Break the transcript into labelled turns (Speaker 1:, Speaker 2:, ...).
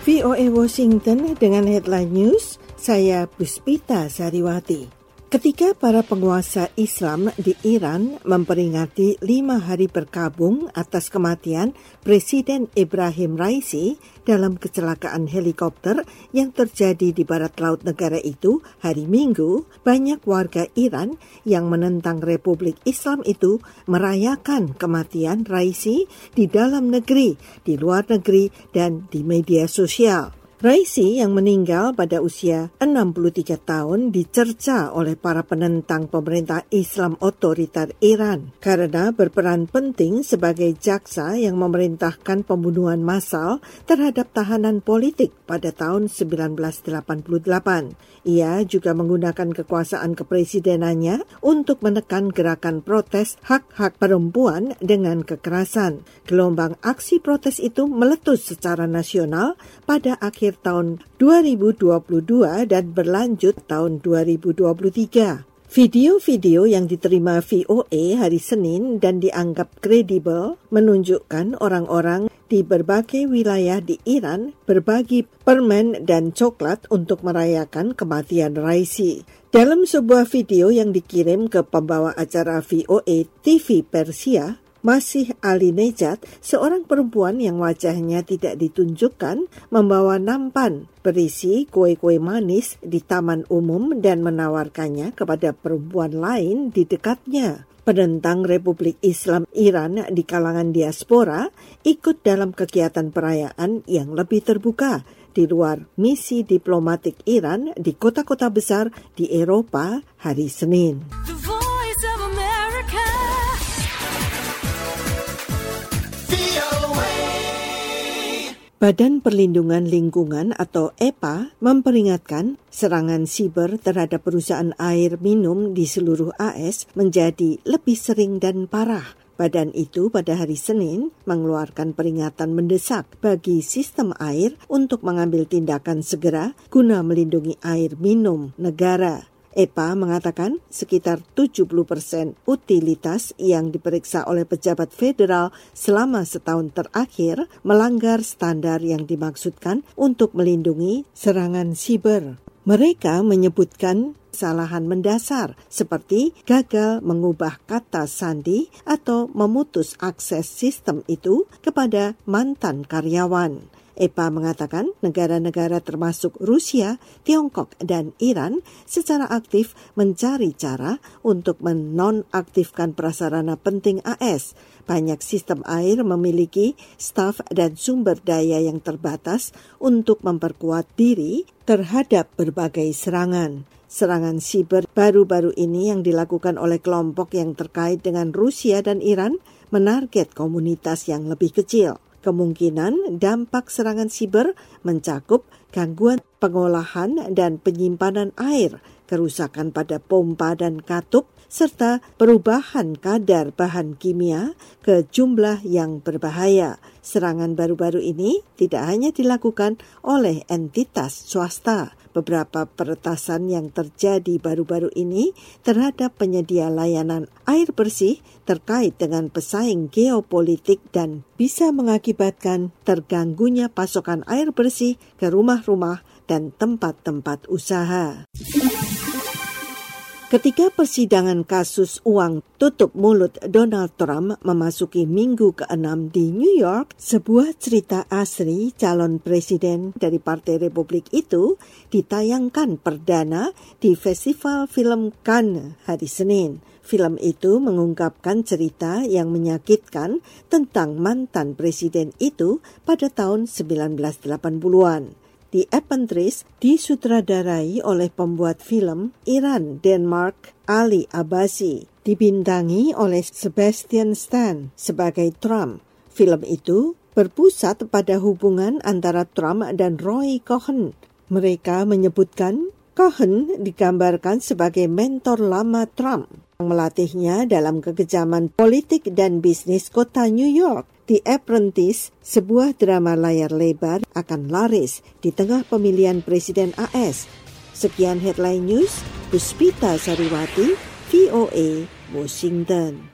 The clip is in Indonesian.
Speaker 1: VOA Washington dengan headline news, saya Puspita Sariwati. Ketika para penguasa Islam di Iran memperingati 5 hari berkabung atas kematian Presiden Ebrahim Raisi dalam kecelakaan helikopter yang terjadi di barat laut negara itu hari Minggu, banyak warga Iran yang menentang Republik Islam itu merayakan kematian Raisi di dalam negeri, di luar negeri, dan di media sosial. Raisi yang meninggal pada usia 63 tahun dicerca oleh para penentang pemerintah Islam otoriter Iran karena berperan penting sebagai jaksa yang memerintahkan pembunuhan massal terhadap tahanan politik pada tahun 1988. Ia juga menggunakan kekuasaan kepresidenannya untuk menekan gerakan protes hak-hak perempuan dengan kekerasan. Gelombang aksi protes itu meletus secara nasional pada akhir tahun 2022 dan berlanjut tahun 2023. Video-video yang diterima VOA hari Senin dan dianggap kredibel menunjukkan orang-orang di berbagai wilayah di Iran berbagi permen dan coklat untuk merayakan kematian Raisi. Dalam sebuah video yang dikirim ke pembawa acara VOA TV Persia, Masih Ali Nejat, seorang perempuan yang wajahnya tidak ditunjukkan, membawa nampan berisi kue-kue manis di taman umum dan menawarkannya kepada perempuan lain di dekatnya. Penentang Republik Islam Iran di kalangan diaspora ikut dalam kegiatan perayaan yang lebih terbuka di luar misi diplomatik Iran di kota-kota besar di Eropa hari Senin. Badan Perlindungan Lingkungan atau EPA memperingatkan serangan siber terhadap perusahaan air minum di seluruh AS menjadi lebih sering dan parah. Badan itu pada hari Senin mengeluarkan peringatan mendesak bagi sistem air untuk mengambil tindakan segera guna melindungi air minum negara. EPA mengatakan sekitar 70% utilitas yang diperiksa oleh pejabat federal selama setahun terakhir melanggar standar yang dimaksudkan untuk melindungi serangan siber. Mereka menyebutkan kesalahan mendasar seperti gagal mengubah kata sandi atau memutus akses sistem itu kepada mantan karyawan. EPA mengatakan negara-negara termasuk Rusia, Tiongkok, dan Iran secara aktif mencari cara untuk menonaktifkan prasarana penting AS. Banyak sistem air memiliki staf dan sumber daya yang terbatas untuk memperkuat diri terhadap berbagai serangan. Serangan siber baru-baru ini yang dilakukan oleh kelompok yang terkait dengan Rusia dan Iran menarget komunitas yang lebih kecil. Kemungkinan dampak serangan siber mencakup gangguan pengolahan dan penyimpanan air, kerusakan pada pompa dan katup, serta perubahan kadar bahan kimia ke jumlah yang berbahaya. Serangan baru-baru ini tidak hanya dilakukan oleh entitas swasta. Beberapa peretasan yang terjadi baru-baru ini terhadap penyedia layanan air bersih terkait dengan pesaing geopolitik dan bisa mengakibatkan terganggunya pasokan air bersih ke rumah-rumah dan tempat-tempat usaha. Ketika persidangan kasus uang tutup mulut Donald Trump memasuki minggu ke-6 di New York, sebuah cerita asli calon presiden dari Partai Republik itu ditayangkan perdana di Festival Film Cannes hari Senin. Film itu mengungkapkan cerita yang menyakitkan tentang mantan presiden itu pada tahun 1980-an. The Apprentice disutradarai oleh pembuat film Iran Denmark Ali Abbasi, dibintangi oleh Sebastian Stan sebagai Trump. Film itu berpusat pada hubungan antara Trump dan Roy Cohn. Mereka menyebutkan Cohen digambarkan sebagai mentor lama Trump yang melatihnya dalam kekejaman politik dan bisnis kota New York. The Apprentice, sebuah drama layar lebar, akan laris di tengah pemilihan presiden AS. Sekian headline news, Puspita Sariwati, VOA, Washington.